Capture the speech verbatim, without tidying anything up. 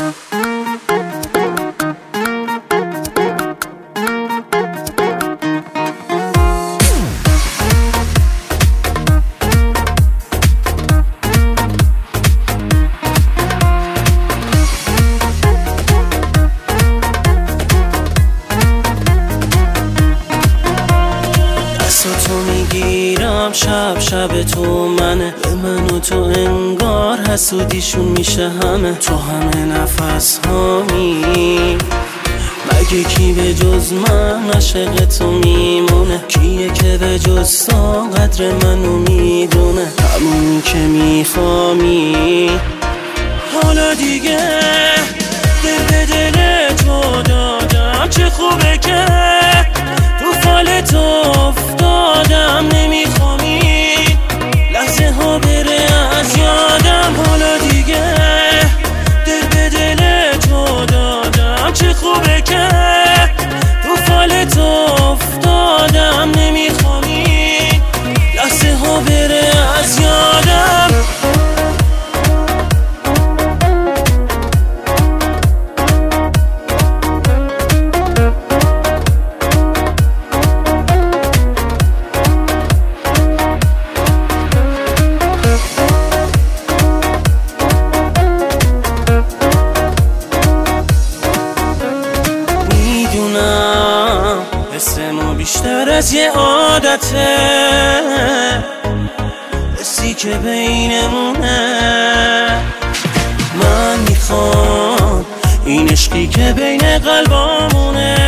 تو میگیرم شب شب تو منه، به من و تو انگار حسودیشون میشه همه. تو همه نفس هامی، مگه کی به جز من عاشق تو میمونه؟ کیه که به جز تو قدر منو میدونه؟ همونی که میخوامی. حالا دیگه دل به دل تو دادم، چه خوبه که تو فال تو افتادم. نمیخوامی لحظه ها بره از یادم. حالا دیگه دل به دل تو دادم، چه خوبه که تو فال تو افتادم. نمیخوامی لحظه ها بره از یادم. حسمو بیشتر از یه عادته، حسی که بینمونه. من میخوام این عشقی که بین قلبامونه